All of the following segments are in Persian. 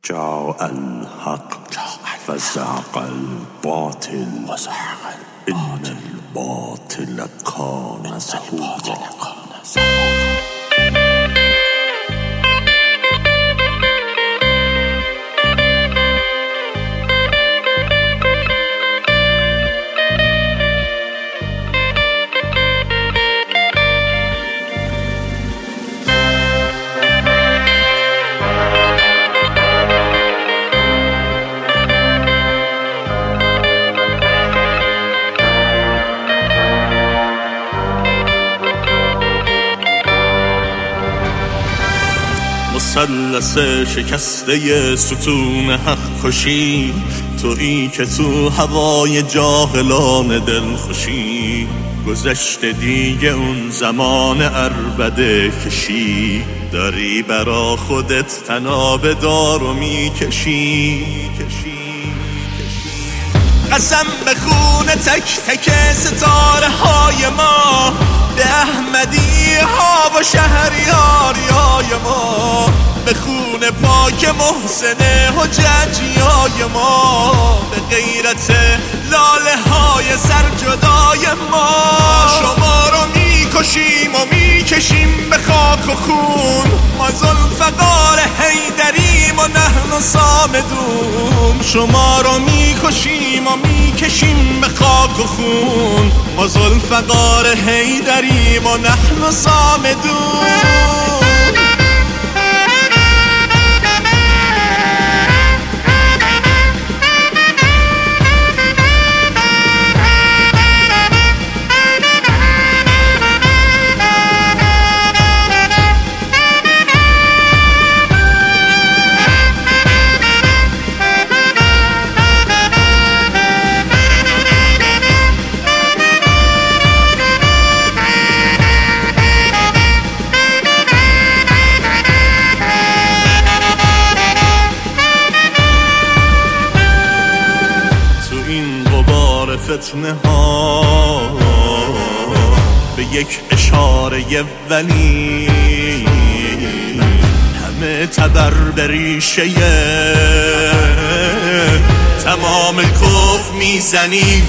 جاء الحق فزهق الباطل إن الباطل كان زهوقا. مثلث شکسته ستون حق کشی، تویی که تو هوای جاهلان دل خوشی. گذشته دیگه اون زمان عربده کشی، داری برا خودت تناب دارو میکشی. قسم به خون تک تک ستاره های ما، به احمدی ها و شهریاریای ما، به خون پاک محسن حججیای ما، به غیرت لاله های سرجدای ما. شما رو میکشیم و میکشیم به خاک و خون، ما ذوالفقار حیدریم و نحن صامدون. شما رو میکشیم و میکشیم به خاک و خون، ما ذوالفقار حیدریم و نحن صامدون. فتنه ها به یک اشاره ولی، همه تبر به ریشه تمام کف میزنیم،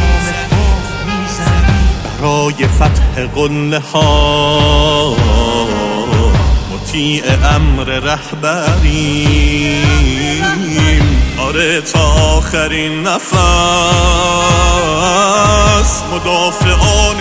برای فتح قله ها مطیع امر رهبریم. آره تا آخرین نفس مدافعان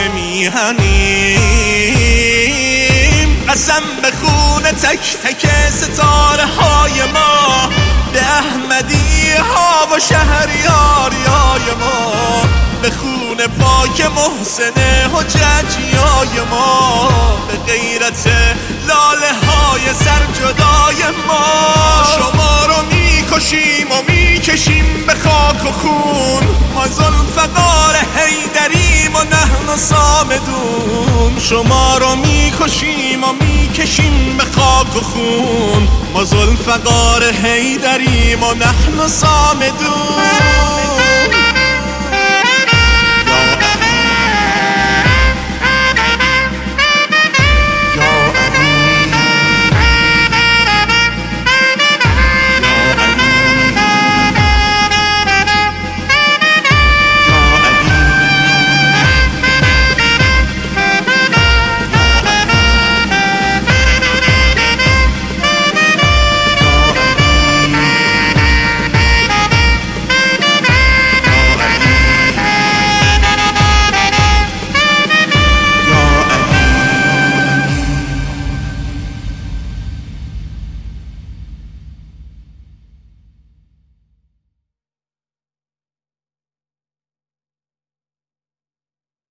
میهنیم. قسم به خون تک تک ستاره های ما، به احمدی ها و شهریاریای ما، به خون پاک محسن حججیای ما، به غیرت لاله های سرجدای ما. شما رو میکشیم و میکشیم به خاک و خون، ما ذوالفقار حیدریم و نحن صامدون. شما رو میکشیم و میکشیم به خاک و خون، ما ذوالفقار حیدریم و نحن صامدون.